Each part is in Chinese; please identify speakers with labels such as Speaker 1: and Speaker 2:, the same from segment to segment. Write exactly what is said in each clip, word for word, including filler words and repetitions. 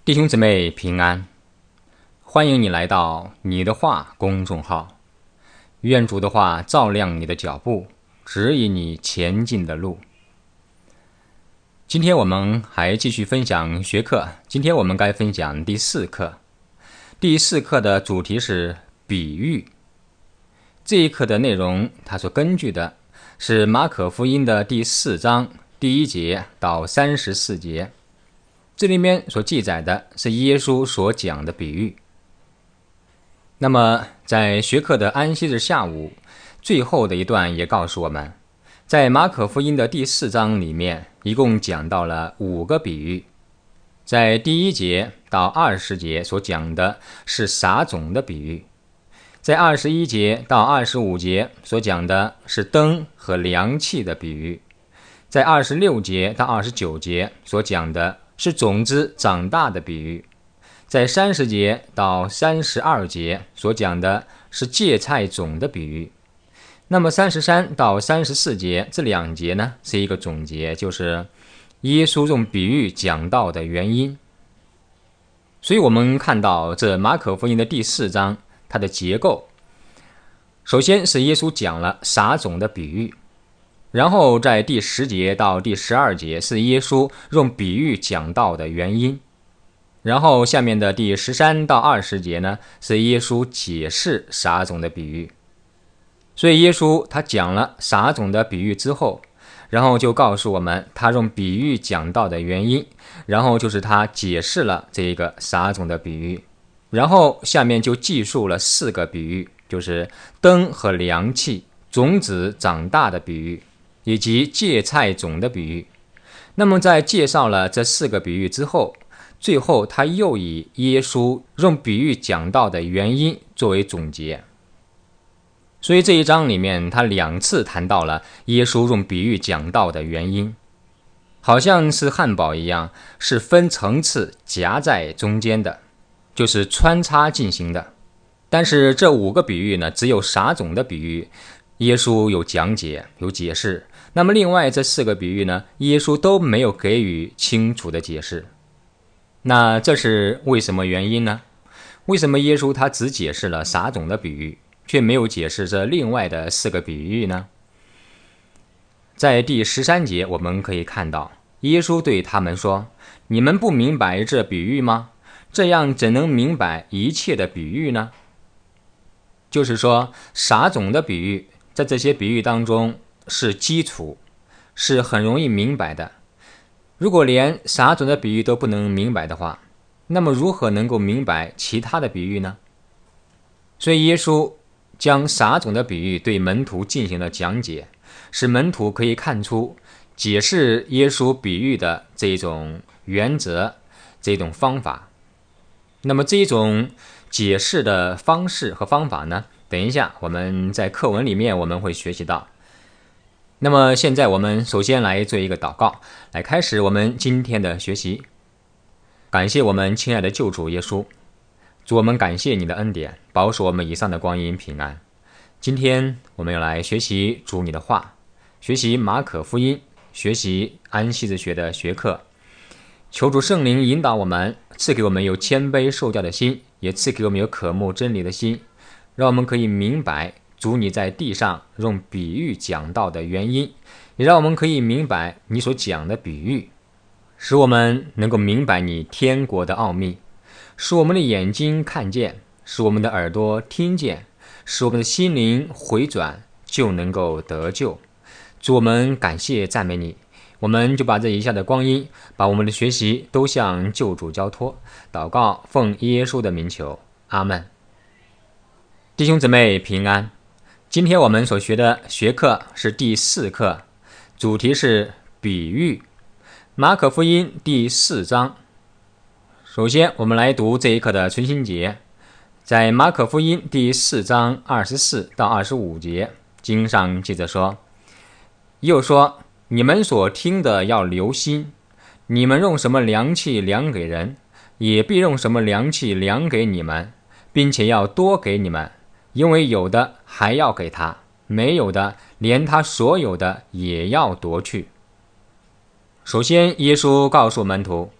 Speaker 1: 弟兄姊妹平安，欢迎你来到你的话公众号，愿主的话照亮你的脚步，指引你前进的路。今天我们还继续分享学课，今天我们该分享第四课。第四课的主题是比喻。这一课的内容，它所根据的是马可福音的第四章第一节到三十四节。这里面所记载的是耶稣所讲的比喻。那么在学课的安息日下午，最后的一段也告诉我们，在马可福音的第四章里面一共讲到了五个比喻。在第一节到二十节所讲的是撒种的比喻，在二十一节到二十五节所讲的是灯和凉气的比喻，在二十六节到二十九节所讲的是种子长大的比喻，在三十节到三十二节所讲的是芥菜种的比喻。那么三十三到三十四节这两节呢，是一个总结，就是耶稣用比喻讲道的原因。所以我们看到这马可福音的第四章，它的结构，首先是耶稣讲了撒种的比喻，然后在第十节到第十二节是耶稣用比喻讲道的原因，然后下面的第十三到二十节呢，是耶稣解释撒种的比喻。所以耶稣他讲了撒种的比喻之后，然后就告诉我们他用比喻讲道的原因，然后就是他解释了这个撒种的比喻，然后下面就记述了四个比喻，就是灯和凉气、种子长大的比喻，以及芥菜种的比喻。那么在介绍了这四个比喻之后，最后他又以耶稣用比喻讲道的原因作为总结。所以这一章里面他两次谈到了耶稣用比喻讲道的原因，好像是汉堡一样，是分层次夹在中间的，就是穿插进行的。但是这五个比喻呢，只有撒种的比喻耶稣有讲解有解释，那么另外这四个比喻呢，耶稣都没有给予清楚的解释。那这是为什么原因呢？为什么耶稣他只解释了撒种的比喻，却没有解释这另外的四个比喻呢？在第十三节我们可以看到，耶稣对他们说，你们不明白这比喻吗？这样怎能明白一切的比喻呢？就是说撒种的比喻在这些比喻当中是基础，是很容易明白的。如果连撒种的比喻都不能明白的话，那么如何能够明白其他的比喻呢？所以耶稣将撒种的比喻对门徒进行了讲解，使门徒可以看出解释耶稣比喻的这种原则，这种方法。那么这种解释的方式和方法呢，等一下我们在课文里面我们会学习到。那么现在我们首先来做一个祷告，来开始我们今天的学习。感谢我们亲爱的救主耶稣，主，我们感谢你的恩典，保守我们以上的光阴平安。今天我们要来学习主你的话，学习马可福音，学习安息日学的学课。求主圣灵引导我们，赐给我们有谦卑受教的心，也赐给我们有渴慕真理的心，让我们可以明白主你在地上用比喻讲道的原因，也让我们可以明白你所讲的比喻，使我们能够明白你天国的奥秘，使我们的眼睛看见，使我们的耳朵听见，使我们的心灵回转，就能够得救。主，我们感谢赞美你，我们就把这一下的光阴，把我们的学习都向救主交托，祷告奉耶稣的名求，阿们。弟兄姊妹平安，今天我们所学的学课是第四课，主题是比喻，马可福音第四章。首先我们来读这一课的存心节，在马可福音第四章二十四到二十五节，经上记着说，又说，你们所听的要留心，你们用什么量器量给人，也必用什么量器量给你们，并且要多给你们，因为有的还要给他，没有的连他所有的也要夺去。首先耶稣告诉门徒，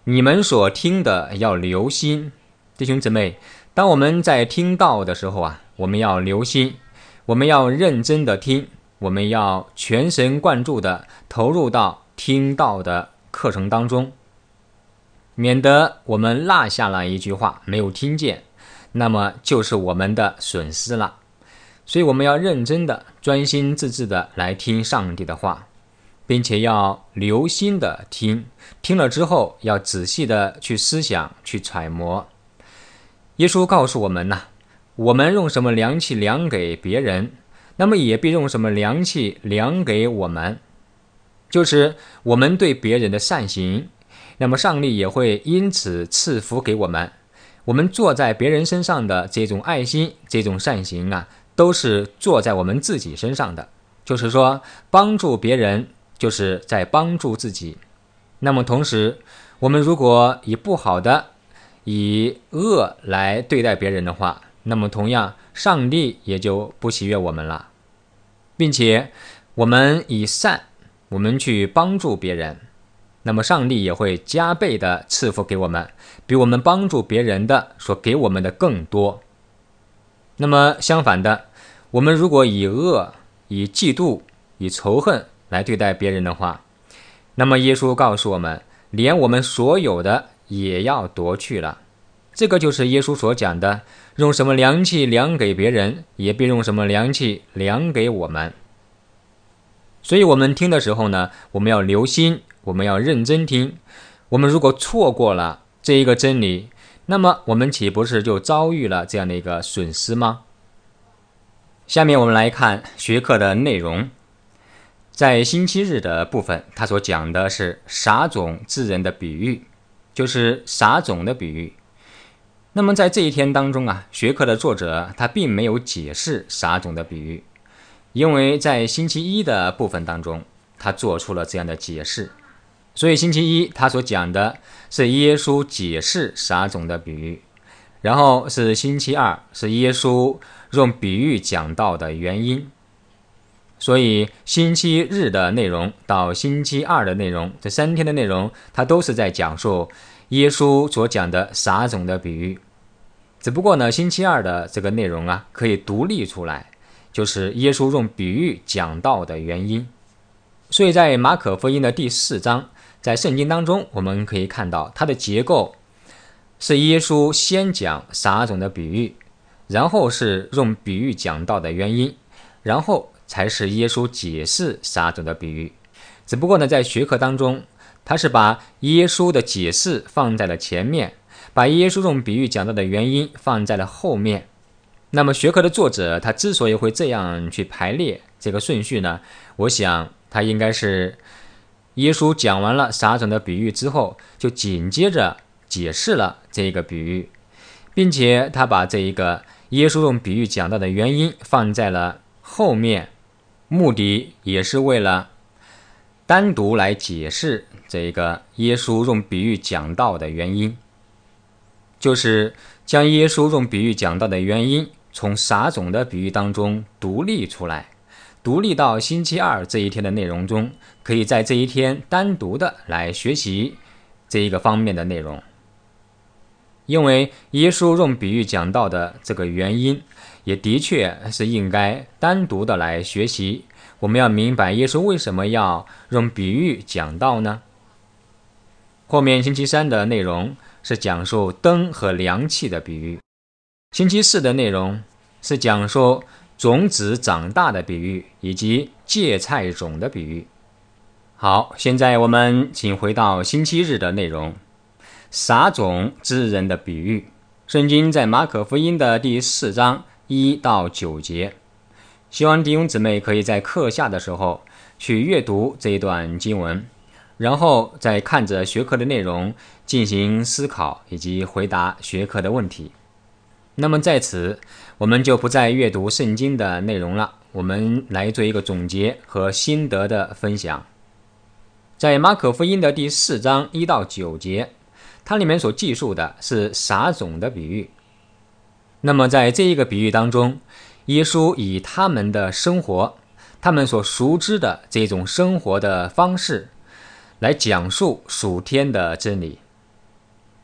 Speaker 1: 你们所听的要留心。弟兄姊妹，当我们在听道的时候啊，我们要留心，我们要认真的听，我们要全神贯注的投入到听道的课程当中，免得我们落下了一句话没有听见，那么就是我们的损失了。所以我们要认真的专心致志的来听上帝的话，并且要留心的听，听了之后要仔细的去思想去揣摩。耶稣告诉我们呢、啊，我们用什么量器量给别人，那么也必用什么量器量给我们。就是我们对别人的善行，那么上帝也会因此赐福给我们。我们做在别人身上的这种爱心，这种善行啊，都是做在我们自己身上的。就是说，帮助别人就是在帮助自己。那么同时，我们如果以不好的以恶来对待别人的话，那么同样上帝也就不喜悦我们了。并且我们以善我们去帮助别人，那么上帝也会加倍的赐福给我们，比我们帮助别人的所给我们的更多。那么相反的，我们如果以恶以嫉妒以仇恨来对待别人的话，那么耶稣告诉我们，连我们所有的也要夺去了。这个就是耶稣所讲的，用什么量器量给别人，也必用什么量器量给我们。所以我们听的时候呢，我们要留心，我们要认真听。我们如果错过了这一个真理，那么我们岂不是就遭遇了这样的一个损失吗？下面我们来看学课的内容。在星期日的部分，他所讲的是撒种之人的比喻，就是撒种的比喻。那么在这一天当中啊，学课的作者他并没有解释撒种的比喻，因为在星期一的部分当中他做出了这样的解释。所以星期一他所讲的是耶稣解释撒种的比喻，然后是星期二是耶稣用比喻讲道的原因。所以星期日的内容到星期二的内容，这三天的内容它都是在讲述耶稣所讲的撒种的比喻。只不过呢，星期二的这个内容啊可以独立出来，就是耶稣用比喻讲道的原因。所以在马可福音的第四章，在圣经当中我们可以看到它的结构是耶稣先讲撒种的比喻，然后是用比喻讲道的原因，然后才是耶稣解释撒种的比喻。只不过呢，在学科当中他是把耶稣的解释放在了前面，把耶稣用比喻讲到的原因放在了后面。那么学科的作者他之所以会这样去排列这个顺序呢，我想他应该是耶稣讲完了撒种的比喻之后，就紧接着解释了这个比喻，并且他把这一个耶稣用比喻讲到的原因放在了后面，目的也是为了单独来解释这个耶稣用比喻讲道的原因，就是将耶稣用比喻讲道的原因从撒种的比喻当中独立出来，独立到星期二这一天的内容中，可以在这一天单独的来学习这一个方面的内容。因为耶稣用比喻讲道的这个原因也的确是应该单独的来学习。我们要明白耶稣为什么要用比喻讲道呢？后面星期三的内容是讲述灯和凉气的比喻，星期四的内容是讲述种子长大的比喻，以及芥菜种的比喻。好，现在我们请回到星期日的内容，撒种之人的比喻。圣经在马可福音的第四章一到九节，希望弟兄姊妹可以在课下的时候去阅读这一段经文，然后再看着学科的内容进行思考以及回答学科的问题。那么在此我们就不再阅读圣经的内容了，我们来做一个总结和心得的分享。在马可福音的第四章一到九节，它里面所记述的是撒种的比喻。那么在这一个比喻当中，耶稣以他们的生活，他们所熟知的这种生活的方式来讲述属天的真理。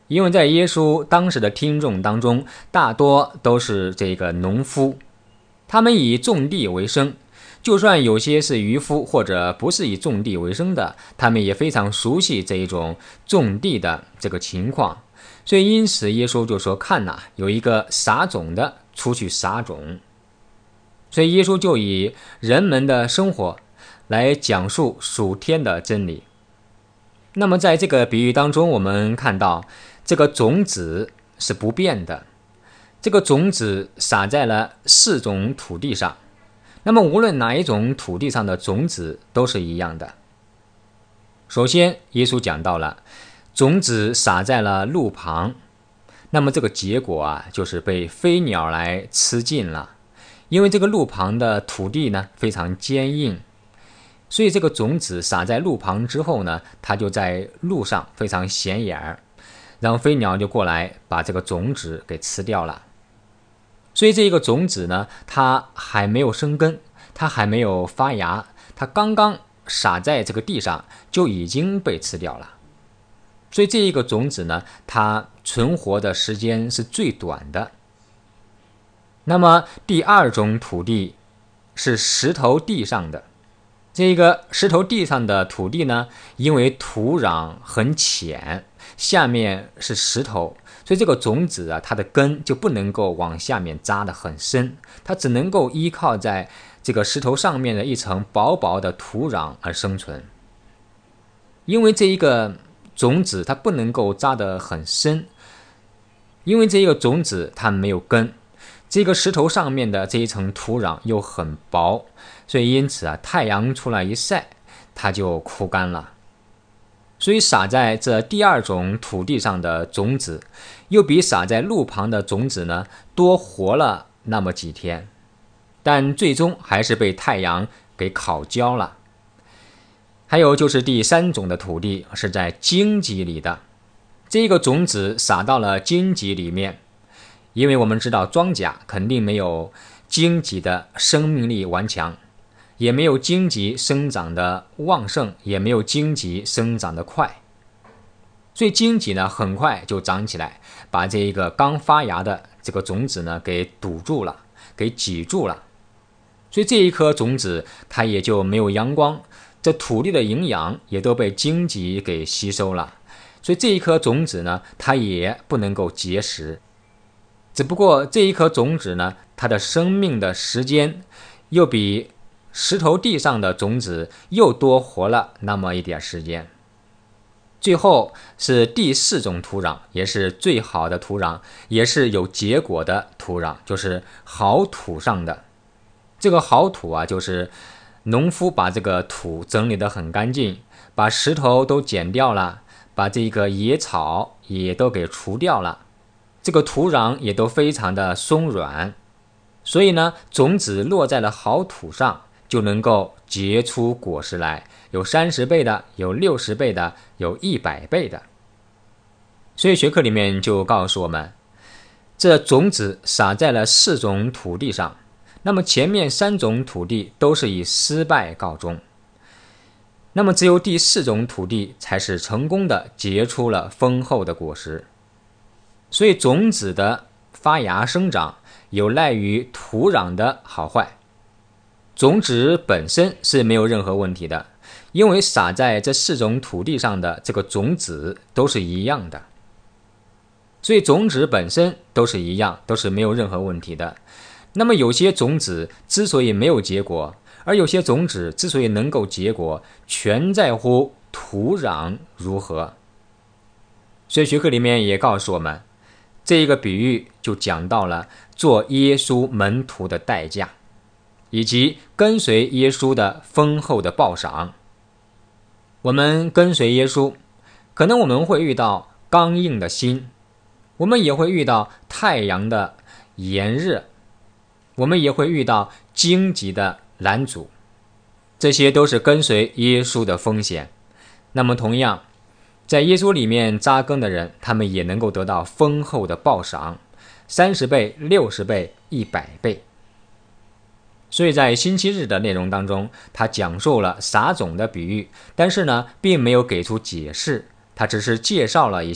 Speaker 1: 因为在耶稣当时的听众当中，大多都是这个农夫，他们以种地为生，就算有些是渔夫或者不是以种地为生的，他们也非常熟悉这一种种地的这个情况。所以因此耶稣就说，看哪，有一个撒种的出去撒种。所以耶稣就以人们的生活来讲述属天的真理。那么在这个比喻当中，我们看到这个种子是不变的，这个种子撒在了四种土地上，那么无论哪一种土地上的种子都是一样的。首先耶稣讲到了种子撒在了路旁，那么这个结果啊，就是被飞鸟来吃尽了。因为这个路旁的土地呢非常坚硬，所以这个种子撒在路旁之后呢，它就在路上非常显眼，让飞鸟就过来把这个种子给吃掉了。所以这个种子呢，它还没有生根，它还没有发芽，它刚刚撒在这个地上就已经被吃掉了。所以这一个种子呢，它存活的时间是最短的。那么第二种土地是石头地上的，这个石头地上的土地呢，因为土壤很浅，下面是石头，所以这个种子啊，它的根就不能够往下面扎得很深，它只能够依靠在这个石头上面的一层薄薄的土壤而生存。因为这一个种子它不能够扎得很深，因为这一个种子它没有根，这个石头上面的这一层土壤又很薄，所以因此啊，太阳出来一晒，它就枯干了。所以撒在这第二种土地上的种子，又比撒在路旁的种子呢多活了那么几天，但最终还是被太阳给烤焦了。还有就是第三种的土地是在荆棘里的，这个种子撒到了荆棘里面，因为我们知道庄稼肯定没有荆棘的生命力顽强，也没有荆棘生长的旺盛，也没有荆棘生长的快，所以荆棘呢很快就长起来，把这一个刚发芽的这个种子呢给堵住了，给挤住了。所以这一颗种子它也就没有阳光，这土地的营养也都被荆棘给吸收了，所以这一颗种子呢它也不能够结实。只不过这一颗种子呢，它的生命的时间又比石头地上的种子又多活了那么一点时间。最后是第四种土壤，也是最好的土壤，也是有结果的土壤，就是好土上的。这个好土啊，就是农夫把这个土整理得很干净，把石头都剪掉了，把这个野草也都给除掉了，这个土壤也都非常的松软，所以呢，种子落在了好土上，就能够结出果实来，有三十倍的，有六十倍的，有一百倍的。所以学科里面就告诉我们，这种子撒在了四种土地上，那么前面三种土地都是以失败告终，那么只有第四种土地才是成功的结出了丰厚的果实。所以种子的发芽生长有赖于土壤的好坏，种子本身是没有任何问题的，因为撒在这四种土地上的这个种子都是一样的，所以种子本身都是一样，都是没有任何问题的。那么有些种子之所以没有结果，而有些种子之所以能够结果，全在乎土壤如何。所以学科里面也告诉我们，这一个比喻就讲到了做耶稣门徒的代价，以及跟随耶稣的丰厚的报赏。我们跟随耶稣，可能我们会遇到刚硬的心，我们也会遇到太阳的炎热，我们也会遇到荆棘的拦阻，这些都是跟随耶稣的风险。那么同样，在耶稣里面扎根的人，他们也能够得到丰厚的报赏，三十倍、六十倍、一百倍。所以在星期日的内容当中，他讲述了撒种的比喻，但是呢，并没有给出解释，他只是介绍了一下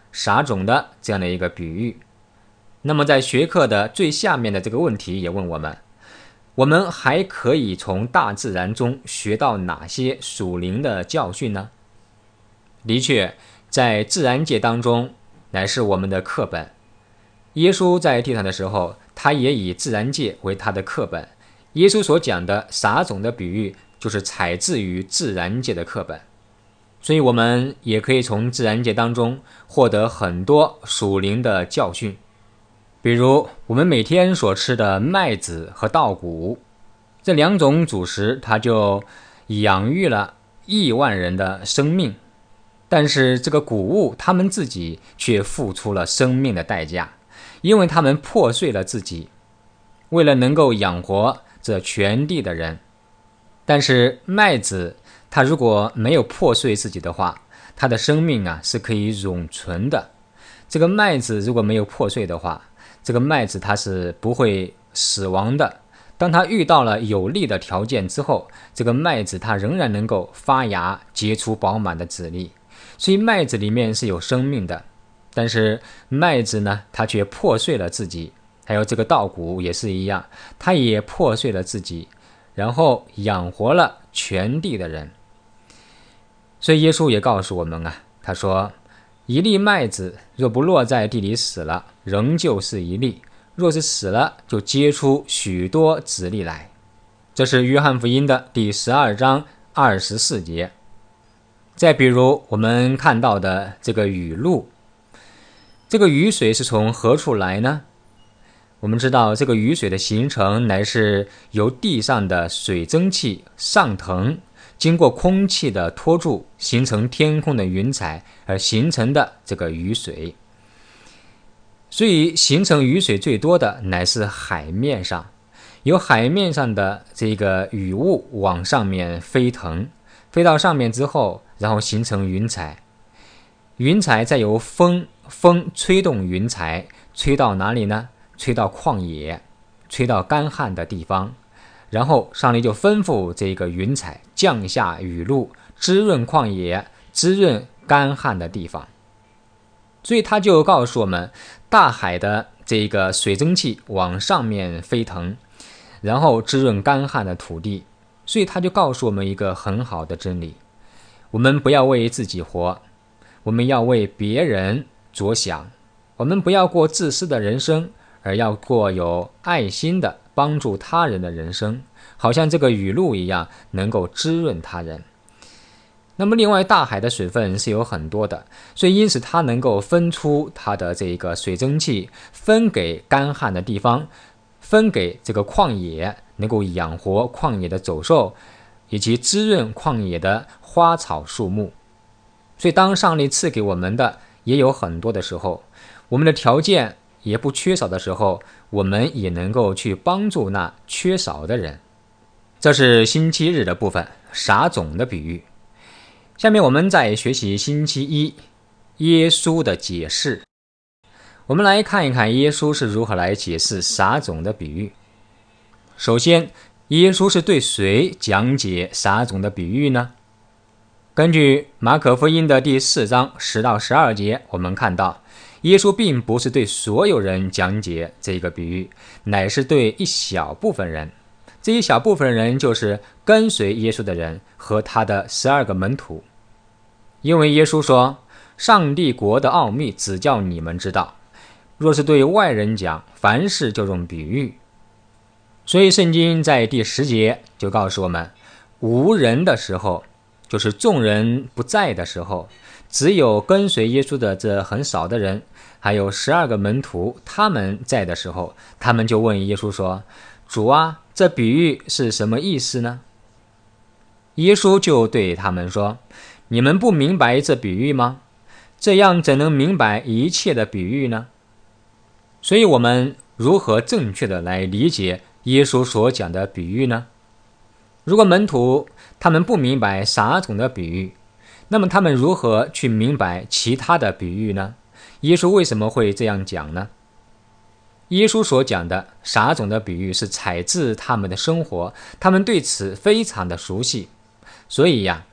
Speaker 1: 撒种的这样的一个比喻。那么在学科的最下面的这个问题也问我们，我们还可以从大自然中学到哪些属灵的教训呢？的确，在自然界当中乃是我们的课本。耶稣在地上的时候，他也以自然界为他的课本。耶稣所讲的撒种的比喻就是采自于自然界的课本，所以我们也可以从自然界当中获得很多属灵的教训。比如我们每天所吃的麦子和稻谷，这两种主食它就养育了亿万人的生命，但是这个谷物他们自己却付出了生命的代价，因为他们破碎了自己，为了能够养活这全地的人。但是麦子它如果没有破碎自己的话，它的生命啊是可以永存的。这个麦子如果没有破碎的话，这个麦子它是不会死亡的。当它遇到了有利的条件之后，这个麦子它仍然能够发芽，结出饱满的籽粒。所以麦子里面是有生命的，但是麦子呢，它却破碎了自己。还有这个稻谷也是一样，它也破碎了自己，然后养活了全地的人。所以耶稣也告诉我们啊，他说，一粒麦子若不落在地里死了，仍旧是一粒，若是死了，就结出许多籽粒来。这是约翰福音的第十二章二十四节。再比如我们看到的这个雨露，这个雨水是从何处来呢？我们知道这个雨水的形成乃是由地上的水蒸气上腾，经过空气的托住，形成天空的云彩而形成的这个雨水。所以形成雨水最多的乃是海面上，由海面上的这个雨雾往上面飞腾，飞到上面之后，然后形成云彩。云彩再由风风吹动云彩，吹到哪里呢？吹到旷野，吹到干旱的地方，然后上帝就吩咐这个云彩降下雨露，滋润旷野，滋润干旱的地方。所以他就告诉我们，大海的这个水蒸气往上面飞腾，然后滋润干旱的土地。所以他就告诉我们一个很好的真理，我们不要为自己活，我们要为别人着想，我们不要过自私的人生，而要过有爱心的帮助他人的人生，好像这个雨露一样，能够滋润他人。那么另外大海的水分是有很多的，所以因此它能够分出它的这个水蒸气，分给干旱的地方，分给这个旷野，能够养活旷野的走兽，以及滋润旷野的花草树木。所以当上帝赐给我们的也有很多的时候，我们的条件也不缺少的时候，我们也能够去帮助那缺少的人。这是星期日的部分，撒种的比喻。下面我们再学习星期一，耶稣的解释。我们来看一看耶稣是如何来解释撒种的比喻。首先，耶稣是对谁讲解撒种的比喻呢？根据马可福音的第四章十到十二节，我们看到耶稣并不是对所有人讲解这个比喻，乃是对一小部分人。这一小部分人就是跟随耶稣的人和他的十二个门徒。因为耶稣说，上帝国的奥秘只叫你们知道，若是对外人讲，凡事就用比喻。所以圣经在第十节就告诉我们，无人的时候，就是众人不在的时候，只有跟随耶稣的这很少的人，还有十二个门徒，他们在的时候，他们就问耶稣说，主啊，这比喻是什么意思呢？耶稣就对他们说，你们不明白这比喻吗？这样怎能明白一切的比喻呢？所以我们如何正确的来理解耶稣所讲的比喻呢？如果门徒他们不明白撒种的比喻，那么他们如何去明白其他的比喻呢？耶稣为什么会这样讲呢？耶稣所讲的撒种的比喻是采自他们的生活，他们对此非常的熟悉。所以呀，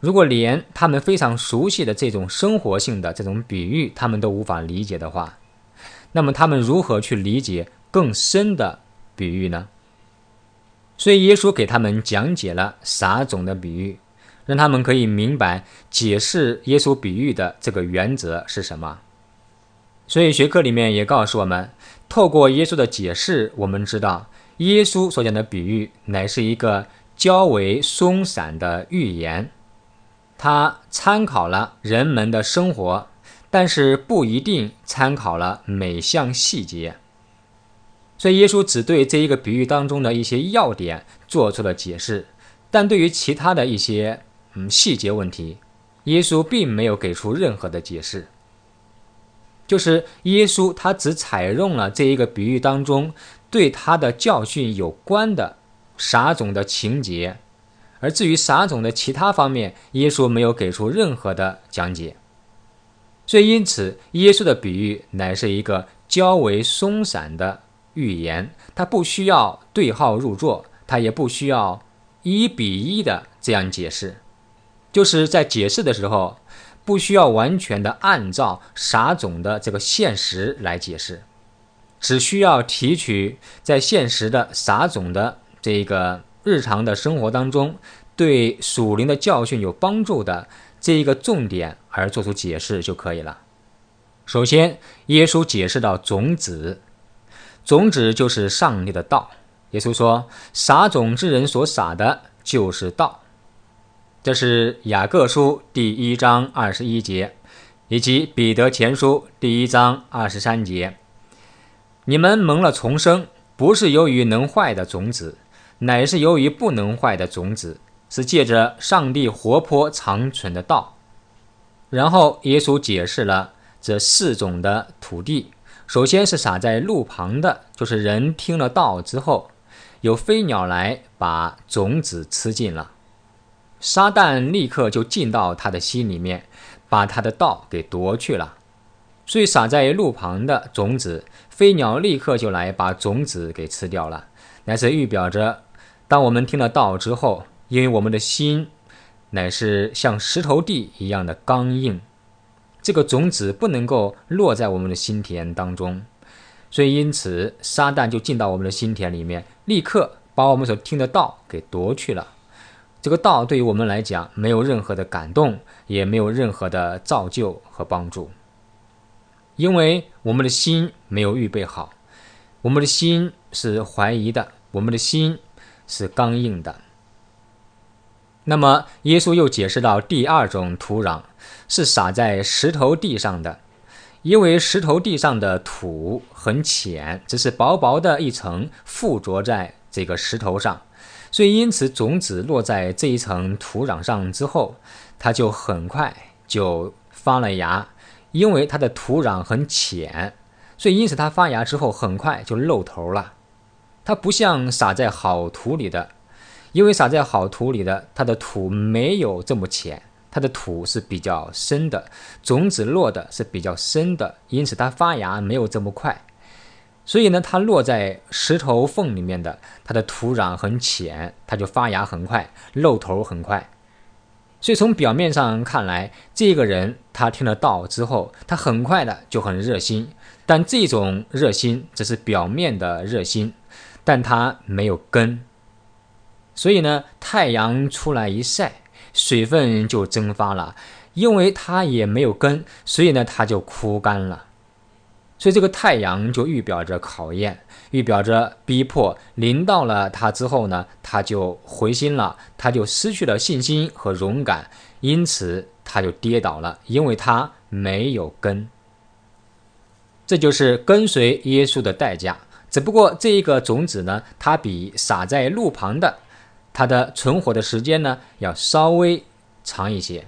Speaker 1: 如果连他们非常熟悉的这种生活性的这种比喻他们都无法理解的话，那么他们如何去理解更深的比喻呢？所以耶稣给他们讲解了撒种的比喻，让他们可以明白解释耶稣比喻的这个原则是什么。所以学科里面也告诉我们，透过耶稣的解释，我们知道耶稣所讲的比喻乃是一个较为松散的寓言，他参考了人们的生活，但是不一定参考了每项细节。所以耶稣只对这一个比喻当中的一些要点做出了解释，但对于其他的一些嗯细节问题，耶稣并没有给出任何的解释。就是耶稣他只采用了这一个比喻当中对他的教训有关的撒种的情节，而至于撒种的其他方面，耶稣没有给出任何的讲解。所以因此耶稣的比喻乃是一个较为松散的寓言，它不需要对号入座，它也不需要一比一的这样解释，就是在解释的时候不需要完全的按照撒种的这个现实来解释，只需要提取在现实的撒种的这个日常的生活当中对属灵的教训有帮助的这一个重点而做出解释就可以了。首先耶稣解释到种子，种子就是上帝的道。耶稣说撒种之人所撒的就是道，这是雅各书第一章二十一节，以及彼得前书第一章二十三节。你们蒙了重生，不是由于能坏的种子，乃是由于不能坏的种子，是借着上帝活泼长存的道。然后耶稣解释了这四种的土地，首先是撒在路旁的，就是人听了道之后，有飞鸟来把种子吃尽了，撒旦立刻就进到他的心里面，把他的道给夺去了。所以撒在路旁的种子，飞鸟立刻就来把种子给吃掉了，乃是预表着当我们听了道之后，因为我们的心乃是像石头地一样的刚硬，这个种子不能够落在我们的心田当中，所以因此撒旦就进到我们的心田里面，立刻把我们所听的道给夺去了。这个道对于我们来讲没有任何的感动，也没有任何的造就和帮助，因为我们的心没有预备好，我们的心是怀疑的，我们的心是刚硬的。那么耶稣又解释到第二种土壤是撒在石头地上的，因为石头地上的土很浅，只是薄薄的一层附着在这个石头上，所以因此种子落在这一层土壤上之后，它就很快就发了芽，因为它的土壤很浅，所以因此它发芽之后很快就露头了。它不像撒在好土里的，因为撒在好土里的，它的土没有这么浅，它的土是比较深的，种子落的是比较深的，因此它发芽没有这么快。所以呢，它落在石头缝里面的，它的土壤很浅，它就发芽很快，露头很快。所以从表面上看来，这个人他听了道之后，他很快的就很热心，但这种热心只是表面的热心，但他没有根。所以呢，太阳出来一晒，水分就蒸发了，因为它也没有根，所以呢它就枯干了。所以这个太阳就预表着考验，预表着逼迫，临到了他之后呢，他就灰心了，他就失去了信心和勇敢，因此他就跌倒了，因为他没有根。这就是跟随耶稣的代价。只不过这一个种子呢，它比撒在路旁的它的存活的时间呢要稍微长一些。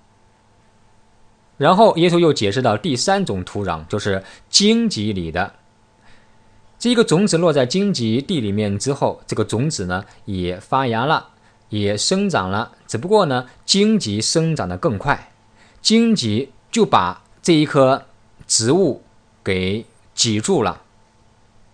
Speaker 1: 然后耶稣又解释到第三种土壤，就是荆棘里的。这个种子落在荆棘地里面之后，这个种子呢也发芽了，也生长了，只不过呢荆棘生长得更快，荆棘就把这一棵植物给挤住了。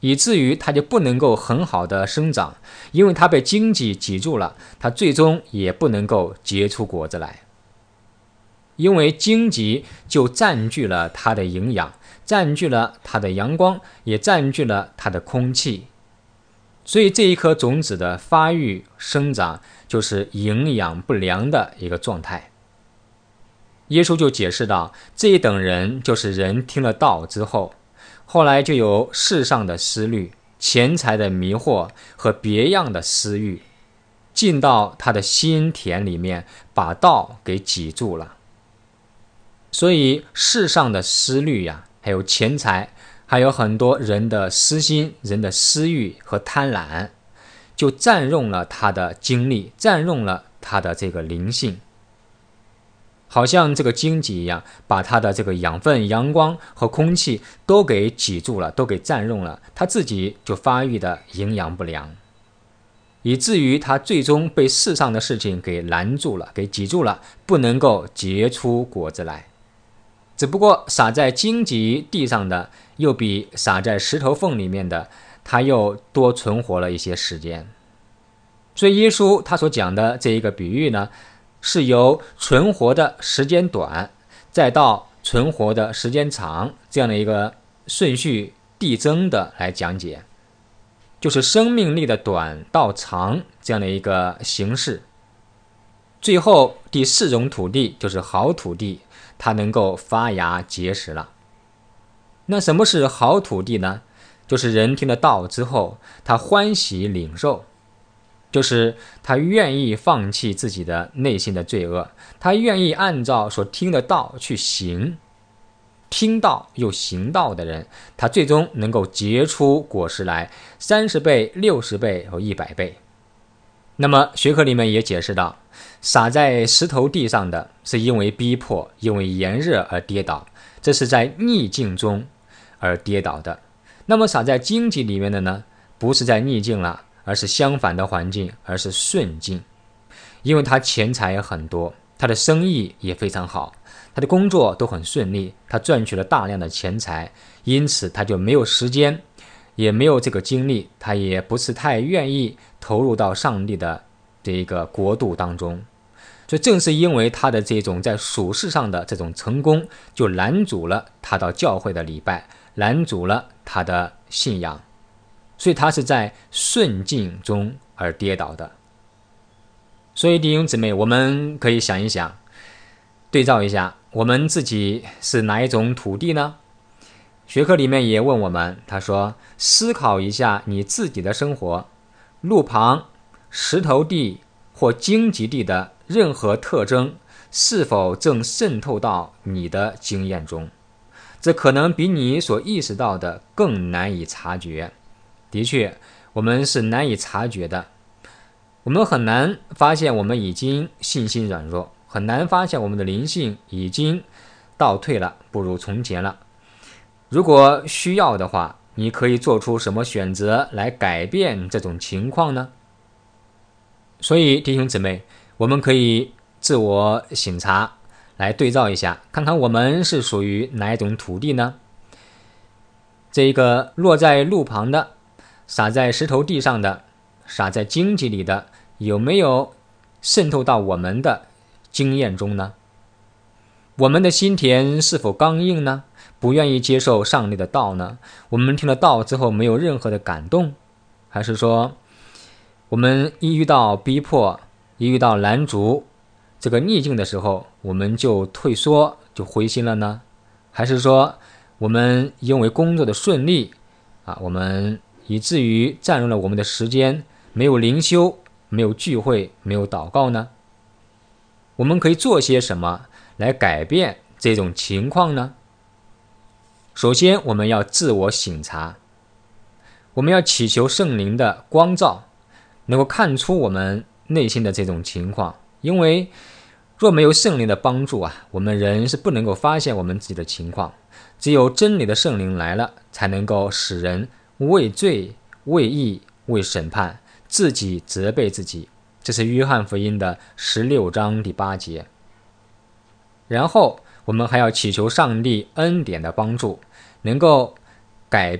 Speaker 1: 以至于它就不能够很好的生长，因为它被荆棘挤住了，它最终也不能够结出果子来。因为荆棘就占据了它的营养，占据了它的阳光，也占据了它的空气，所以这一颗种子的发育生长就是营养不良的一个状态。耶稣就解释到，这一等人就是人听了道之后，后来就有世上的思虑、钱财的迷惑和别样的私欲，进到他的心田里面，把道给挤住了。所以世上的思虑呀、啊，还有钱财，还有很多人的私心、人的私欲和贪婪，就占用了他的精力，占用了他的这个灵性，好像这个荆棘一样，把他的这个养分、阳光和空气都给挤住了，都给占用了，他自己就发育的营养不良，以至于他最终被世上的事情给拦住了，给挤住了，不能够结出果子来。只不过撒在荆棘地上的，又比撒在石头缝里面的，他又多存活了一些时间。所以耶稣他所讲的这一个比喻呢，是由存活的时间短，再到存活的时间长，这样的一个顺序递增的来讲解，就是生命力的短到长这样的一个形式。最后第四种土地就是好土地，它能够发芽结实了。那什么是好土地呢？就是人听了道之后，他欢喜领受，就是他愿意放弃自己的内心的罪恶，他愿意按照所听的道去行。听道又行道的人，他最终能够结出果实来，三十倍、六十倍和一百倍。那么学科里面也解释到，撒在石头地上的是因为逼迫，因为炎热而跌倒，这是在逆境中而跌倒的。那么撒在荆棘里面的呢，不是在逆境了，而是相反的环境，而是顺境。因为他钱财也很多，他的生意也非常好，他的工作都很顺利，他赚取了大量的钱财，因此他就没有时间，也没有这个精力，他也不是太愿意投入到上帝的这一个国度当中。所以正是因为他的这种在属世上的这种成功，就拦阻了他到教会的礼拜，拦阻了他的信仰，所以他是在顺境中而跌倒的。所以弟兄姊妹，我们可以想一想，对照一下，我们自己是哪一种土地呢？学科里面也问我们，他说思考一下你自己的生活，路旁、石头地或荆棘地的任何特征是否正渗透到你的经验中，这可能比你所意识到的更难以察觉。的确，我们是难以察觉的，我们很难发现我们已经信心软弱，很难发现我们的灵性已经倒退了，不如从前了。如果需要的话，你可以做出什么选择来改变这种情况呢？所以弟兄姊妹，我们可以自我省察，来对照一下，看看我们是属于哪一种土地呢？这一个落在路旁的，撒在石头地上的，撒在荆棘里的，有没有渗透到我们的经验中呢？我们的心田是否刚硬呢？不愿意接受上帝的道呢？我们听了道之后没有任何的感动，还是说我们一遇到逼迫，一遇到拦阻这个逆境的时候，我们就退缩，就灰心了呢？还是说我们因为工作的顺利啊，我们以至于占用了我们的时间，没有灵修，没有聚会，没有祷告呢？我们可以做些什么来改变这种情况呢？首先我们要自我省察，我们要祈求圣灵的光照，能够看出我们内心的这种情况。因为若没有圣灵的帮助啊，我们人是不能够发现我们自己的情况，只有真理的圣灵来了，才能够使人为罪、为义、为审判，自己责备自己。这是约翰福音的十六章第八节。然后我们还要祈求上帝恩典的帮助，能够改变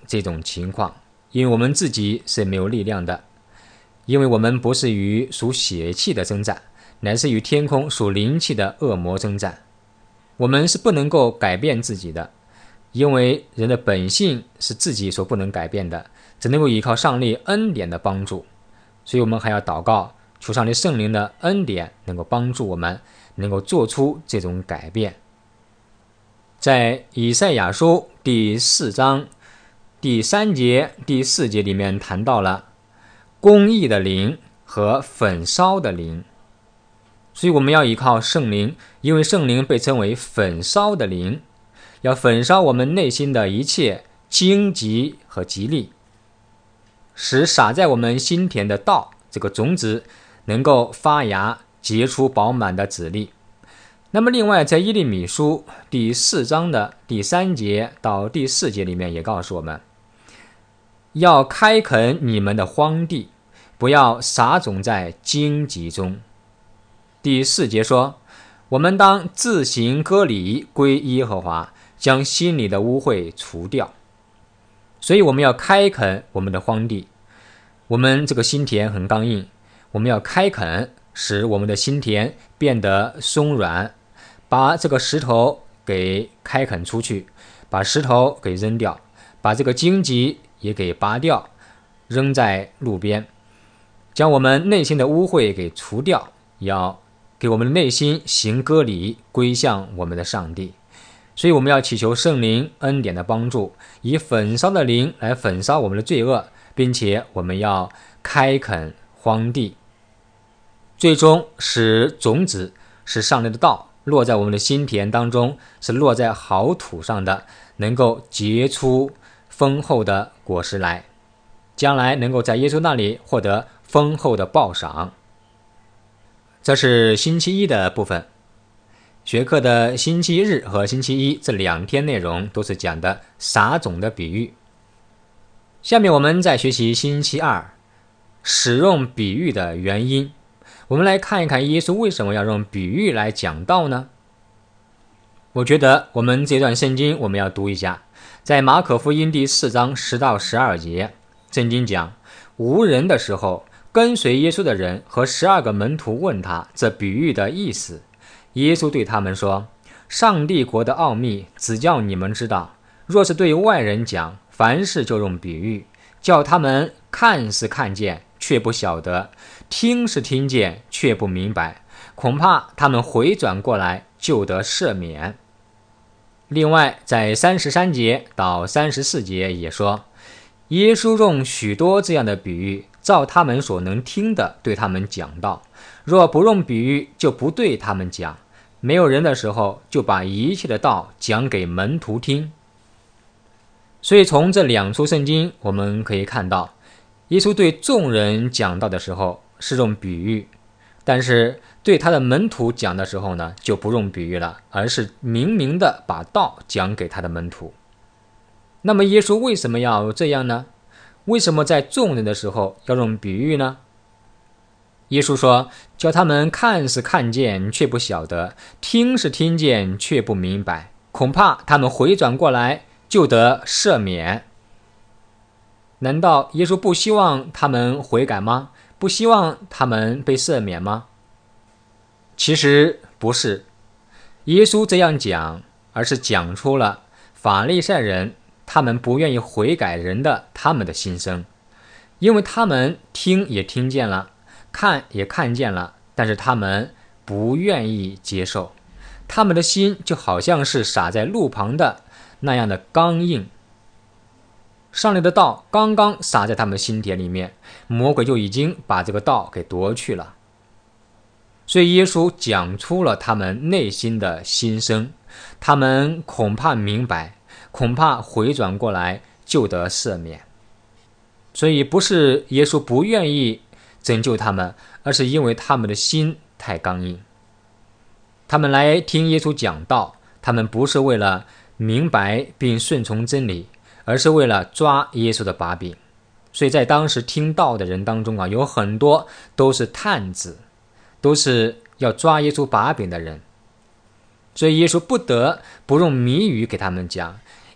Speaker 1: 这种情况，因为我们自己是没有力量的，因为我们不是与属血气的征战，乃是与天空属灵气的恶魔征战。我们是不能够改变自己的，因为人的本性是自己所不能改变的，只能够依靠上帝恩典的帮助。所以我们还要祷告，求上帝圣灵的恩典能够帮助我们，能够做出这种改变。在以赛亚书第四章第三节第四节里面谈到了公义的灵和焚烧的灵，所以我们要依靠圣灵，因为圣灵被称为焚烧的灵，要焚烧我们内心的一切荆棘和棘藜，使撒在我们心田的道这个种子能够发芽结出饱满的籽粒。那么另外在耶利米书第四章的第三节到第四节里面也告诉我们，要开垦你们的荒地，不要撒种在荆棘中。第四节说，我们当自行割礼归耶和华，将心里的污秽除掉。所以我们要开垦我们的荒地，我们这个心田很刚硬，我们要开垦，使我们的心田变得松软，把这个石头给开垦出去，把石头给扔掉，把这个荆棘也给拔掉，扔在路边，将我们内心的污秽给除掉，要给我们的内心行割礼，归向我们的上帝。所以我们要祈求圣灵恩典的帮助，以焚烧的灵来焚烧我们的罪恶，并且我们要开垦荒地，最终使种子，使上帝的道落在我们的心田当中，是落在好土上的，能够结出丰厚的果实来，将来能够在耶稣那里获得丰厚的报赏。这是星期一的部分。学课的星期日和星期一这两天内容都是讲的撒种的比喻。下面我们再学习星期二，使用比喻的原因。我们来看一看耶稣为什么要用比喻来讲道呢？我觉得我们这段圣经我们要读一下，在马可福音第四章十到十二节，圣经讲，无人的时候，跟随耶稣的人和十二个门徒问他这比喻的意思。耶稣对他们说，上帝国的奥秘只叫你们知道，若是对外人讲，凡事就用比喻，叫他们看是看见，却不晓得，听是听见，却不明白，恐怕他们回转过来就得赦免。另外在三十三节到三十四节也说，耶稣用许多这样的比喻，照他们所能听的对他们讲道，若不用比喻，就不对他们讲。没有人的时候，就把一切的道讲给门徒听。所以从这两处圣经我们可以看到，耶稣对众人讲道的时候是用比喻，但是对他的门徒讲的时候呢，就不用比喻了，而是明明的把道讲给他的门徒。那么耶稣为什么要这样呢？为什么在众人的时候要用比喻呢？耶稣说，叫他们看是看见，却不晓得，听是听见，却不明白，恐怕他们回转过来就得赦免。难道耶稣不希望他们悔改吗？不希望他们被赦免吗？其实不是，耶稣这样讲，而是讲出了法利赛人他们不愿意悔改人的他们的心声，因为他们听也听见了，看也看见了，但是他们不愿意接受，他们的心就好像是撒在路旁的那样的刚硬。上帝的道刚刚撒在他们心田里面，魔鬼就已经把这个道给夺去了。所以耶稣讲出了他们内心的心声，他们恐怕明白，恐怕回转过来就得赦免。所以不是耶稣不愿意拯救他们，而是因为他们的心太刚硬。他们来听耶稣讲道，他们不是为了明白并顺从真理，而是为了抓耶稣的把柄。所以在当时听道的人当中啊，有很多都是探子，都是要抓耶稣把柄的人。所以耶稣不得不用谜语给他们讲，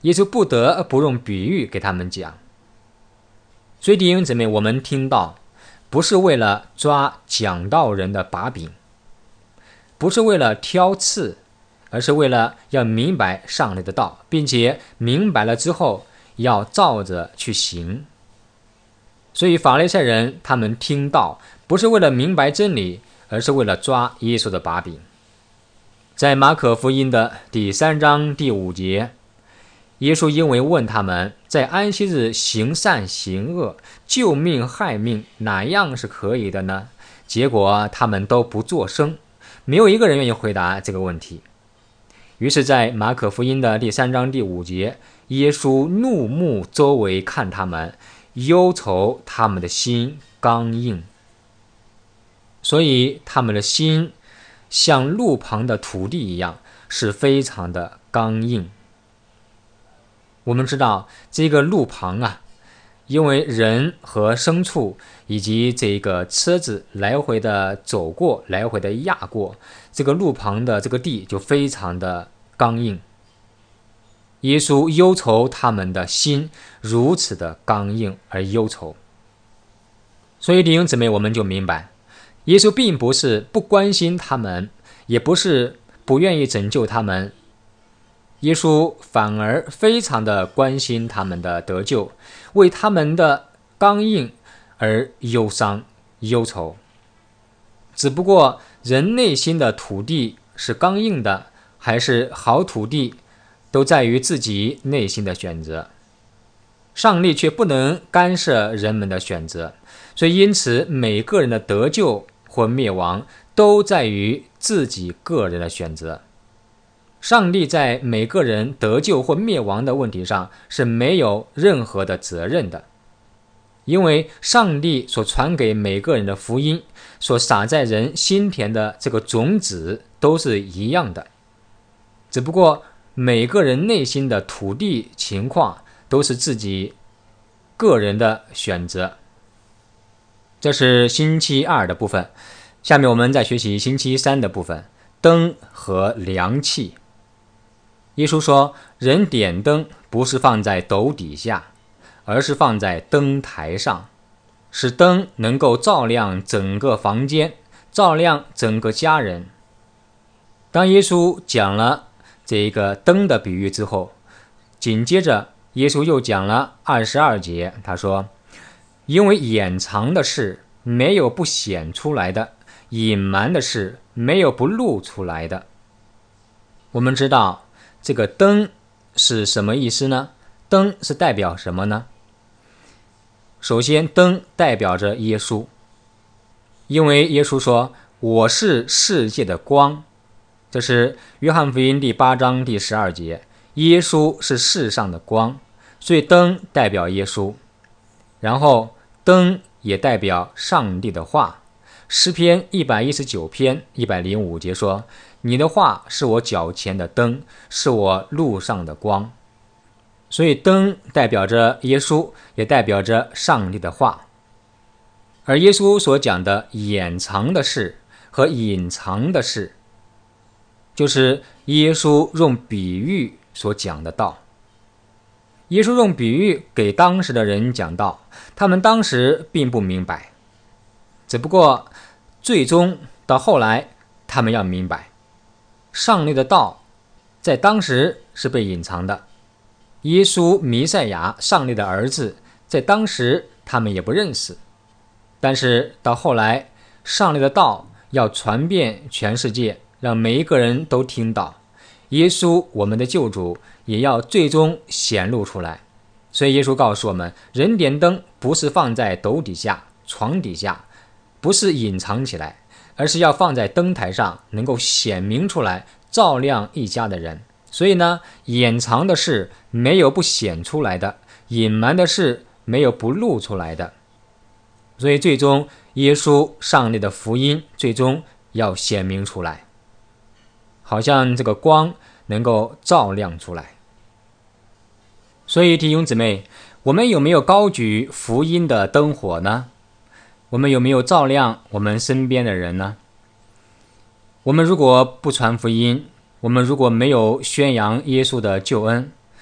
Speaker 1: 耶稣不得不用比喻给他们讲。所以弟兄姊妹，我们听到不是为了抓讲道人的把柄，不是为了挑刺，而是为了要明白上帝的道，并且明白了之后要照着去行。所以法利赛人他们听到不是为了明白真理，而是为了抓耶稣的把柄。在马可福音的第三章第五节，耶稣因为问他们在安息日行善行恶、救命害命，哪样是可以的呢？结果他们都不作声，没有一个人愿意回答这个问题。于是在马可福音的第三章第五节，耶稣怒目周围看他们，忧愁他们的心刚硬。所以他们的心像路旁的土地一样，是非常的刚硬。我们知道这个路旁啊，因为人和牲畜以及这个车子来回的走过，来回的压过，这个路旁的这个地就非常的刚硬。耶稣忧愁他们的心如此的刚硬而忧愁。所以弟兄姊妹，我们就明白，耶稣并不是不关心他们，也不是不愿意拯救他们，耶稣反而非常的关心他们的得救，为他们的刚硬而忧伤忧愁。只不过人内心的土地是刚硬的还是好土地，都在于自己内心的选择。上帝却不能干涉人们的选择，所以因此每个人的得救或灭亡都在于自己个人的选择。上帝在每个人得救或灭亡的问题上是没有任何的责任的，因为上帝所传给每个人的福音，所撒在人心田的这个种子都是一样的，只不过每个人内心的土地情况都是自己个人的选择。这是星期二的部分，下面我们再学习星期三的部分，灯和凉气。耶稣说，人点灯不是放在斗底下，而是放在灯台上，使灯能够照亮整个房间，照亮整个家人。当耶稣讲了这个灯的比喻之后，紧接着耶稣又讲了二十二节，他说，因为掩藏的事没有不显出来的，隐瞒的事没有不露出来的。我们知道这个灯是什么意思呢？灯是代表什么呢？首先，灯代表着耶稣，因为耶稣说，我是世界的光。这是约翰福音第八章第十二节，耶稣是世上的光，所以灯代表耶稣。然后灯也代表上帝的话。诗篇一百一十九篇一百零五节说，你的话是我脚前的灯，是我路上的光。所以灯代表着耶稣，也代表着上帝的话。而耶稣所讲的掩藏的事和隐藏的事，就是耶稣用比喻所讲的道。耶稣用比喻给当时的人讲道，他们当时并不明白，只不过最终到后来他们要明白，上帝的道在当时是被隐藏的，耶稣弥赛亚上帝的儿子在当时他们也不认识，但是到后来上帝的道要传遍全世界，让每一个人都听到，耶稣我们的救主也要最终显露出来。所以耶稣告诉我们，人点灯不是放在斗底下床底下，不是隐藏起来，而是要放在灯台上，能够显明出来，照亮一家的人。所以呢，掩藏的事没有不显出来的，隐瞒的事没有不露出来的。所以最终耶稣上帝的福音最终要显明出来，好像这个光能够照亮出来。所以弟兄姊妹，我们有没有高举福音的灯火呢？我们有没有照亮我们身边的人呢？我们如果不传福音，我们如果没有宣扬耶稣的救恩，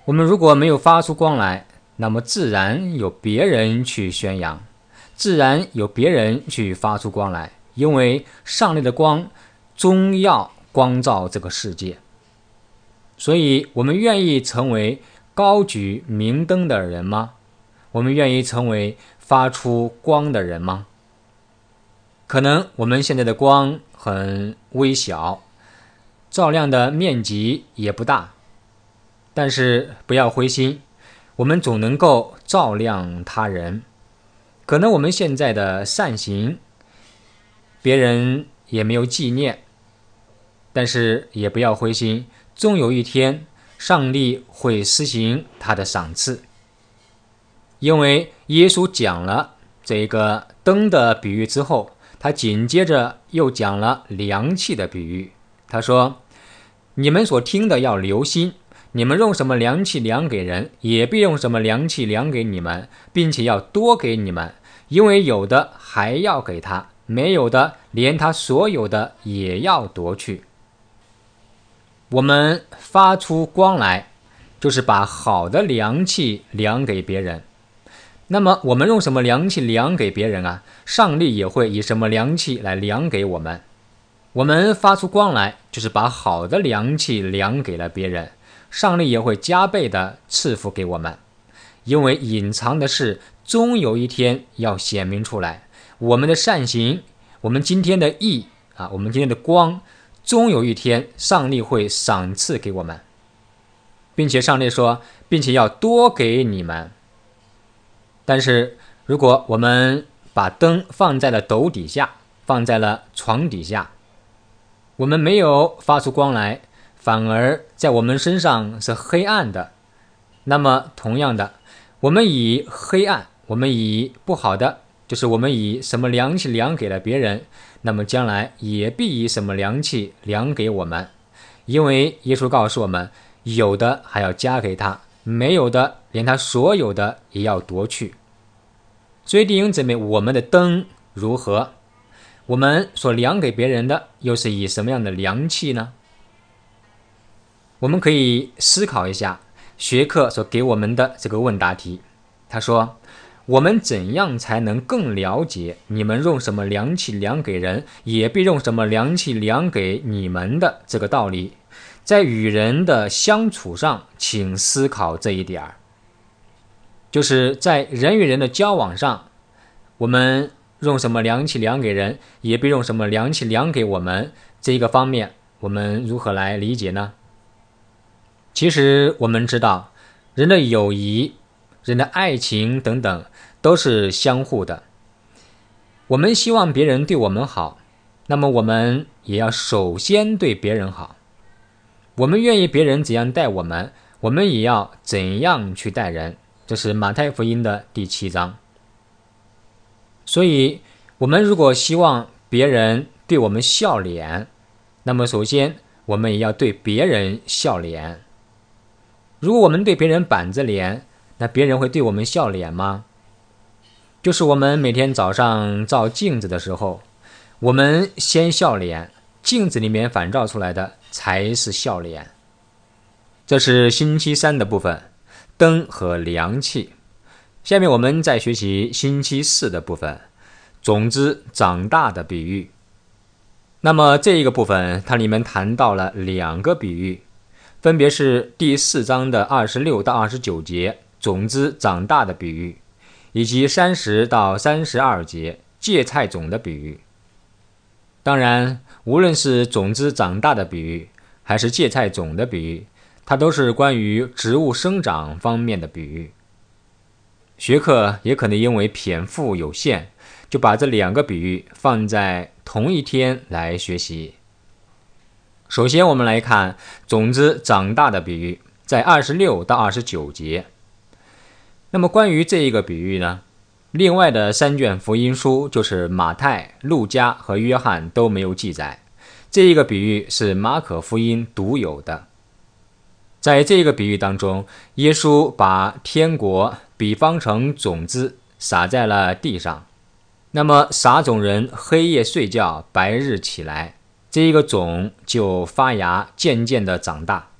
Speaker 1: 我们如果没有发出光来，那么自然有别人去宣扬，自然有别人去发出光来，因为上帝的光终要光照这个世界。所以我们愿意成为高举明灯的人吗？我们愿意成为发出光的人吗？可能我们现在的光很微小，照亮的面积也不大，但是不要灰心，我们总能够照亮他人。可能我们现在的善行别人也没有纪念，但是也不要灰心，终有一天上帝会施行他的赏赐。因为耶稣讲了这个灯的比喻之后，他紧接着又讲了量器的比喻。他说，你们所听的要留心，你们用什么量器量给人，也必用什么量器量给你们，并且要多给你们，因为有的还要给他，没有的连他所有的也要夺去。我们发出光来，就是把好的量器量给别人。那么我们用什么量器量给别人啊？上帝也会以什么量器来量给我们。我们发出光来，就是把好的量器量给了别人，上帝也会加倍的赐福给我们。因为隐藏的事终有一天要显明出来，我们的善行，我们今天的义啊，我们今天的光，终有一天上帝会赏赐给我们，并且上帝说，并且要多给你们。但是如果我们把灯放在了斗底下，放在了床底下，我们没有发出光来，反而在我们身上是黑暗的，那么同样的，我们以黑暗，我们以不好的，就是我们以什么量器量给了别人，那么将来也必以什么量器量给我们。因为耶稣告诉我们，有的还要加给他，没有的连他所有的也要夺去。所以弟兄姊妹，我们的灯如何？我们所量给别人的又是以什么样的量器呢？我们可以思考一下学课所给我们的这个问答题。他说，我们怎样才能更了解你们用什么量器量给人，也必用什么量器量给你们的这个道理？在与人的相处上，请思考这一点，就是在人与人的交往上，我们用什么量器量给人，也必用什么量器量给我们，这一个方面我们如何来理解呢？其实我们知道，人的友谊、人的爱情等等都是相互的。我们希望别人对我们好，那么我们也要首先对别人好。我们愿意别人怎样待我们，我们也要怎样去待人。这是马太福音的第七章。所以我们如果希望别人对我们笑脸，那么首先我们也要对别人笑脸。如果我们对别人板着脸，那别人会对我们笑脸吗？就是我们每天早上照镜子的时候，我们先笑脸，镜子里面反照出来的才是笑脸。这是星期三的部分，灯和量器。下面我们再学习星期四的部分，种子长大的比喻。那么这一个部分，它里面谈到了两个比喻，分别是第四章的二十六到二十九节种子长大的比喻，以及三十到三十二节芥菜种的比喻。当然，无论是种子长大的比喻，还是芥菜种的比喻，它都是关于植物生长方面的比喻。学课也可能因为篇幅有限，就把这两个比喻放在同一天来学习。首先我们来看种子长大的比喻，在二十六到二十九节。那么关于这一个比喻呢，另外的三卷福音书，就是马太、路加和约翰都没有记载。这一个比喻是马可福音独有的。在这个比喻当中，耶稣把天国比方成种子撒在了地上，那么撒种人黑夜睡觉，白日起来，这一个种就发芽，渐渐的长大。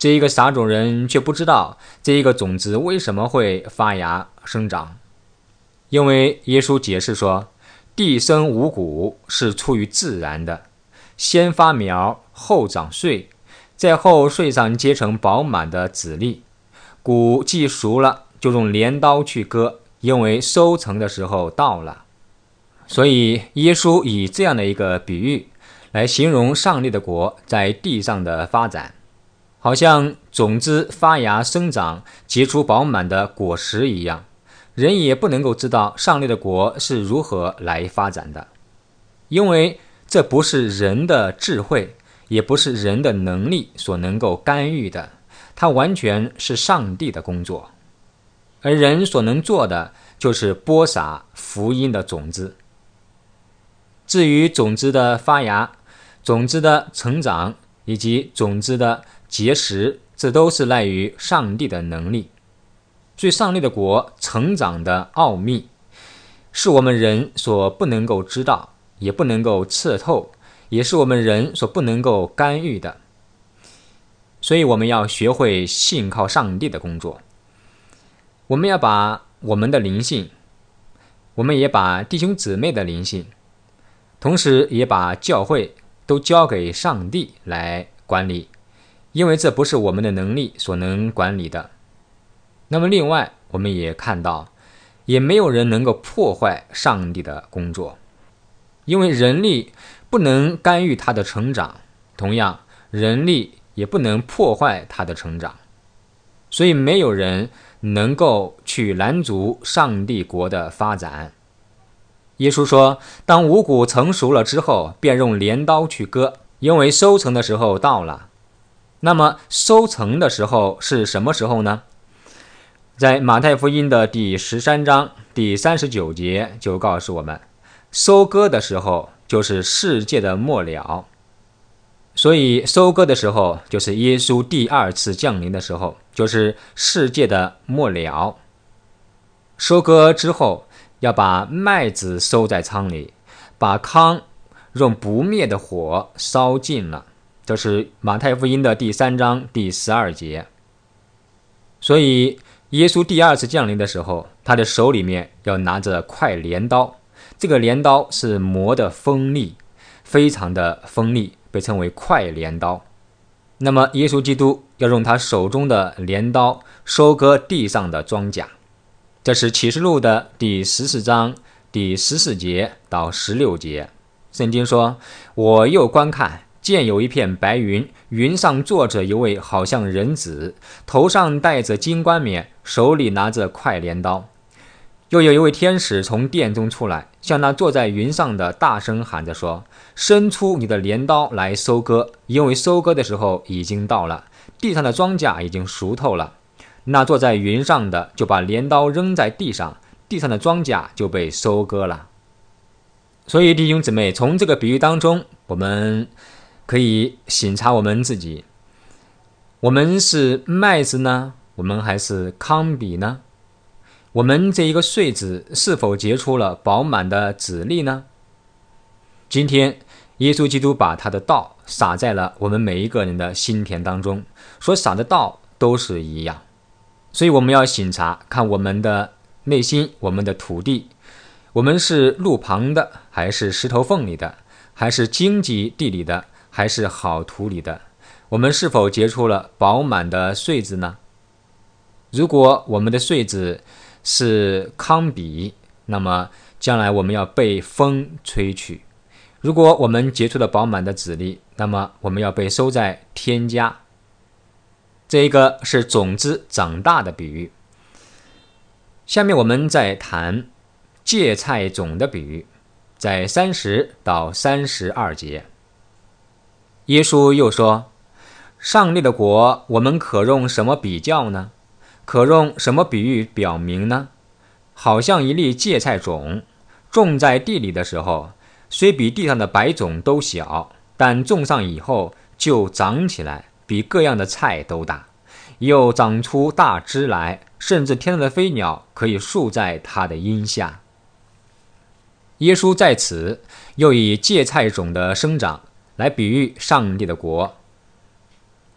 Speaker 1: 这一个撒种人却不知道这一个种子为什么会发芽生长。因为耶稣解释说，地生五谷是出于自然的，先发苗，后长穗，在后穗上结成饱满的籽粒。谷既熟了，就用镰刀去割，因为收成的时候到了。所以耶稣以这样的一个比喻来形容上帝的国在地上的发展，好像种子发芽生长，结出饱满的果实一样。人也不能够知道上帝的国是如何来发展的，因为这不是人的智慧，也不是人的能力所能够干预的，它完全是上帝的工作。而人所能做的就是播撒福音的种子。至于种子的发芽、种子的成长以及种子的结实，这都是赖于上帝的能力。所以上帝的国成长的奥秘是我们人所不能够知道，也不能够测透，也是我们人所不能够干预的。所以我们要学会信靠上帝的工作，我们要把我们的灵性，我们也把弟兄姊妹的灵性，同时也把教会都交给上帝来管理，因为这不是我们的能力所能管理的。那么另外我们也看到，也没有人能够破坏上帝的工作，因为人力不能干预他的成长，同样人力也不能破坏他的成长，所以没有人能够去拦阻上帝国的发展。耶稣说，当五谷成熟了之后，便用镰刀去割，因为收成的时候到了。那么收成的时候是什么时候呢？在马太福音的第十三章第三十九节就告诉我们，收割的时候就是世界的末了。所以收割的时候就是耶稣第二次降临的时候，就是世界的末了。收割之后要把麦子收在仓里，把糠用不灭的火烧尽了，这是马太福音的第三章第十二节。所以耶稣第二次降临的时候，他的手里面要拿着块镰刀，这个镰刀是磨的锋利，非常的锋利，被称为块镰刀。那么耶稣基督要用他手中的镰刀收割地上的庄稼。这是启示录的第十四章第十四节到十六节。圣经说，我又观看，见有一片白云，云上坐着一位好像人子，头上戴着金冠冕，手里拿着块镰刀。又有一位天使从殿中出来，向那坐在云上的大声喊着说，伸出你的镰刀来收割，因为收割的时候已经到了，地上的庄稼已经熟透了。那坐在云上的就把镰刀扔在地上，地上的庄稼就被收割了。所以弟兄姊妹，从这个比喻当中，我们可以省察我们自己，我们是麦子呢，我们还是糠秕呢？我们这一个穗子是否结出了饱满的籽粒呢？今天耶稣基督把他的道撒在了我们每一个人的心田当中，所撒的道都是一样。所以我们要省察看我们的内心，我们的土地，我们是路旁的，还是石头缝里的，还是荆棘地里的，还是好土里的？我们是否结出了饱满的穗子呢？如果我们的穗子是糠秕，那么将来我们要被风吹去；如果我们结出了饱满的籽粒，那么我们要被收在天家。这个是种子长大的比喻。下面我们再谈芥菜种的比喻，在三十到三十二节。耶稣又说，上帝的国我们可用什么比较呢？可用什么比喻表明呢？好像一粒芥菜种，种在地里的时候，虽比地上的白种都小，但种上以后就长起来，比各样的菜都大，又长出大枝来，甚至天上的飞鸟可以宿在它的荫下。耶稣在此又以芥菜种的生长来比喻上帝的国。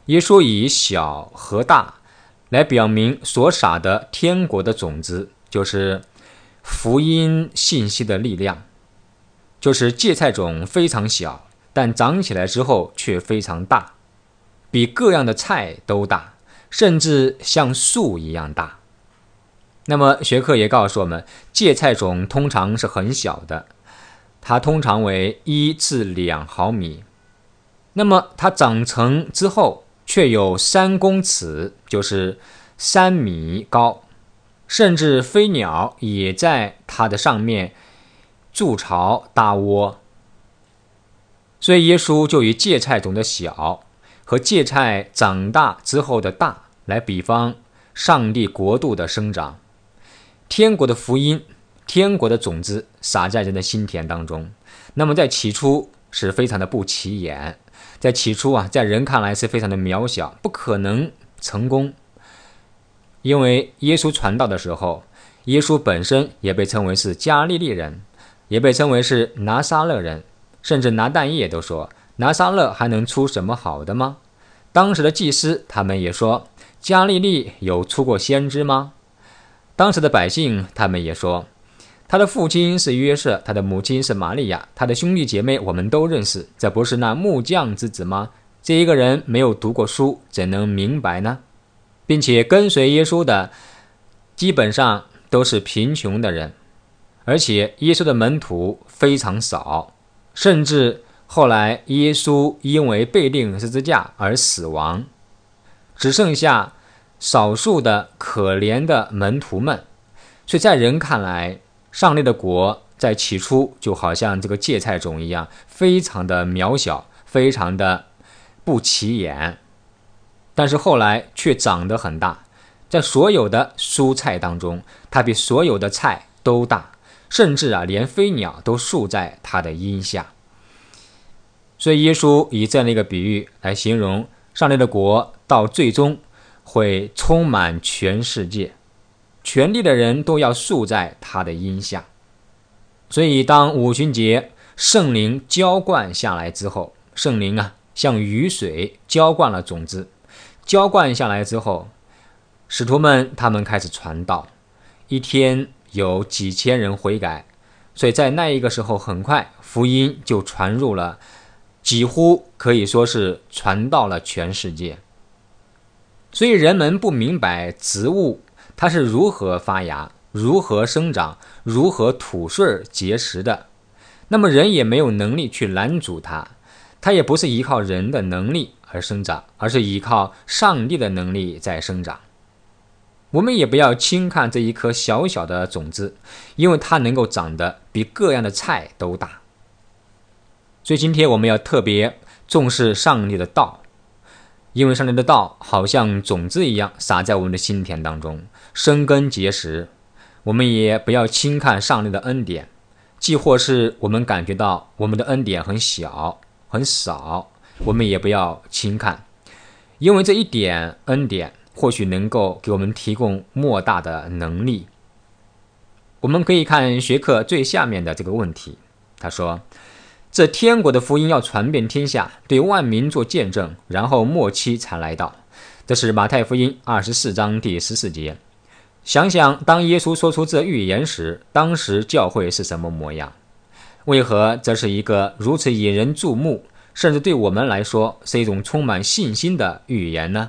Speaker 1: 耶稣以小和大来表明所撒的天国的种子，就是福音信息的力量，就是芥菜种非常小，但长起来之后却非常大，比各样的菜都大，甚至像树一样大。那么学科也告诉我们，芥菜种通常是很小的，它通常为一至两毫米。那么它长成之后却有三公尺，就是三米高，甚至飞鸟也在它的上面筑巢搭窝。所以耶稣就以芥菜种的小和芥菜长大之后的大来比方上帝国度的生长。天国的福音，天国的种子撒在人的心田当中，那么在起初是非常的不起眼，在起初啊，在人看来是非常的渺小，不可能成功。因为耶稣传道的时候，耶稣本身也被称为是加利利人，也被称为是拿撒勒人，甚至拿但业都说，拿撒勒还能出什么好的吗？当时的祭司他们也说，加利利有出过先知吗？当时的百姓他们也说，他的父亲是约瑟，他的母亲是玛利亚，他的兄弟姐妹我们都认识，这不是那木匠之子吗？这一个人没有读过书，怎能明白呢？并且跟随耶稣的基本上都是贫穷的人，而且耶稣的门徒非常少，甚至后来耶稣因为被钉十字架而死亡，只剩下少数的可怜的门徒们。所以在人看来，上帝的国在起初就好像这个芥菜种一样，非常的渺小，非常的不起眼，但是后来却长得很大。在所有的蔬菜当中，它比所有的菜都大，甚至啊，连飞鸟都宿在它的荫下。所以耶稣以这样的一个比喻来形容上帝的国到最终会充满全世界，全地的人都要宿在他的荫下。所以当五旬节圣灵浇灌下来之后，圣灵啊像雨水浇灌了种子，浇灌下来之后，使徒们他们开始传道，一天有几千人悔改。所以在那一个时候，很快福音就传入了，几乎可以说是传到了全世界。所以人们不明白植物它是如何发芽，如何生长，如何吐穗结实的，那么人也没有能力去拦阻它，它也不是依靠人的能力而生长，而是依靠上帝的能力在生长。我们也不要轻看这一颗小小的种子，因为它能够长得比各样的菜都大。所以今天我们要特别重视上帝的道，因为上帝的道好像种子一样撒在我们的心田当中，生根结实。我们也不要轻看上帝的恩典，既或是我们感觉到我们的恩典很小很少，我们也不要轻看，因为这一点恩典或许能够给我们提供莫大的能力。我们可以看学课最下面的这个问题，他说，这天国的福音要传遍天下，对万民做见证，然后末期才来到。这是马太福音二十四章第十四节。想想当耶稣说出这预言时，当时教会是什么模样？为何这是一个如此引人注目，甚至对我们来说是一种充满信心的预言呢？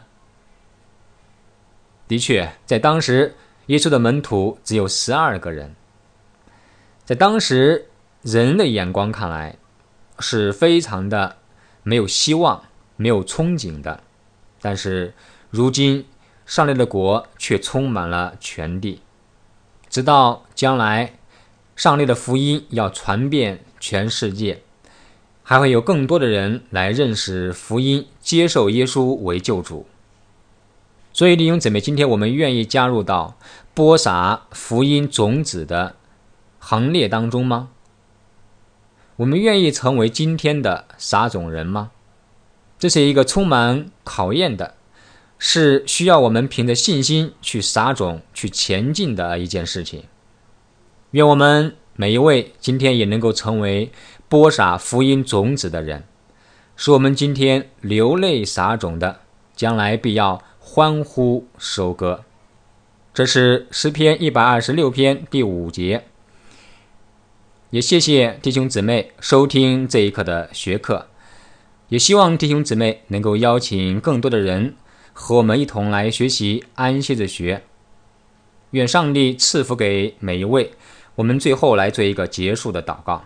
Speaker 1: 的确，在当时耶稣的门徒只有十二个人，在当时人的眼光看来是非常的没有希望，没有憧憬的。但是如今上帝的国却充满了全地，直到将来上帝的福音要传遍全世界，还会有更多的人来认识福音，接受耶稣为救主。所以弟兄姊妹，今天我们愿意加入到播撒福音种子的行列当中吗？我们愿意成为今天的撒种人吗？这是一个充满考验的，是需要我们凭着信心去撒种，去前进的一件事情。愿我们每一位今天也能够成为播撒福音种子的人，使我们今天流泪撒种的将来必要欢呼收割。这是诗篇一百二十六篇第五节。也谢谢弟兄姊妹收听这一课的学课，也希望弟兄姊妹能够邀请更多的人和我们一同来学习安息日学。愿上帝赐福给每一位。我们最后来做一个结束的祷告。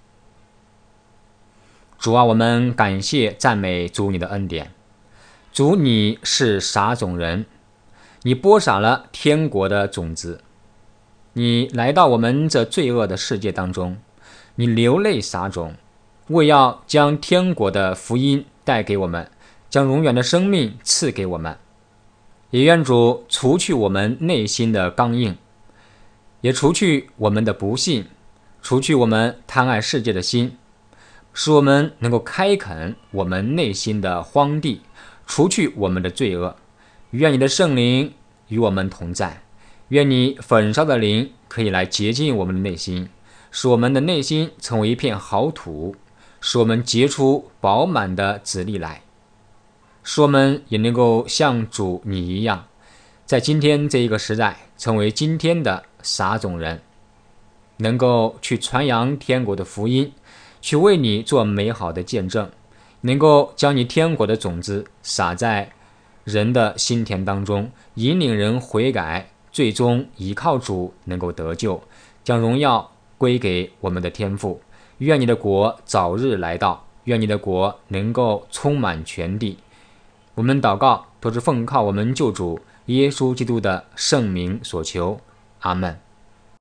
Speaker 1: 主啊，我们感谢赞美主你的恩典。主，你是撒种人，你播撒了天国的种子，你来到我们这罪恶的世界当中，你流泪撒种，为要将天国的福音带给我们，将永远的生命赐给我们。也愿主除去我们内心的刚硬，也除去我们的不信，除去我们贪爱世界的心，使我们能够开垦我们内心的荒地，除去我们的罪恶。愿你的圣灵与我们同在，愿你焚烧的灵可以来洁净我们的内心，使我们的内心成为一片好土，使我们结出饱满的子粒来，使我们也能够像主你一样，在今天这一个时代成为今天的撒种人，能够去传扬天国的福音，去为你做美好的见证，能够将你天国的种子撒在人的心田当中，引领人悔改，最终依靠主能够得救，将荣耀归给我们的天父。愿你的国早日来到，愿你的国能够充满全地。我们祷告都是奉靠我们救主耶稣基督的圣名所求，阿们。